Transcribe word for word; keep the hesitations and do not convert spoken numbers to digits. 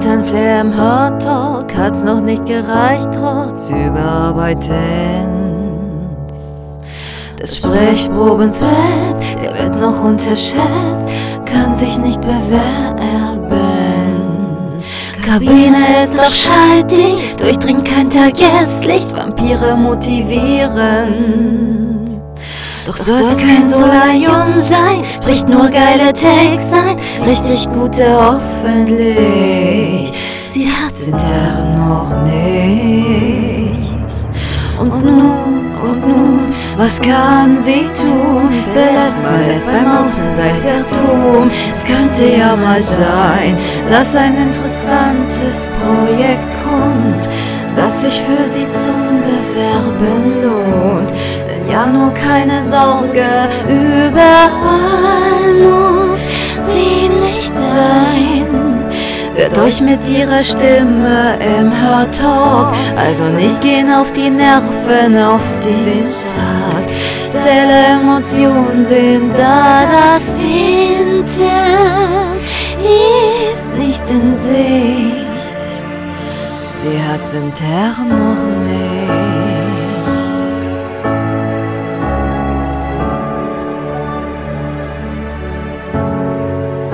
ein Flair im Hot Talk, hat's noch nicht gereicht, trotz Überarbeitens. Das Sprechproben-Thread, der wird noch unterschätzt, kann sich nicht bewerben. Kabine ist doch schaltig, durchdringt kein Tageslicht, Vampire motivierend. Doch soll es kein Solarium sein, spricht nur geile Takes ein, richtig gute hoffentlich. Sie hat's intern noch nicht. Und nun, und nun, was kann sie tun? Verlässt man es beim Außenseitertum? Es könnte ja mal sein, dass ein interessantes Projekt kommt, das sich für sie zum Bewerben lohnt. Denn ja, nur keine Sorge, überall muss sie nicht sein. Hört euch mit ihrer Stimme im Hot Talk also nicht gehen auf die Nerven, auf den Sack. Zelle Emotionen sind da, das intern ist nicht in Sicht. Sie hat's intern noch nicht.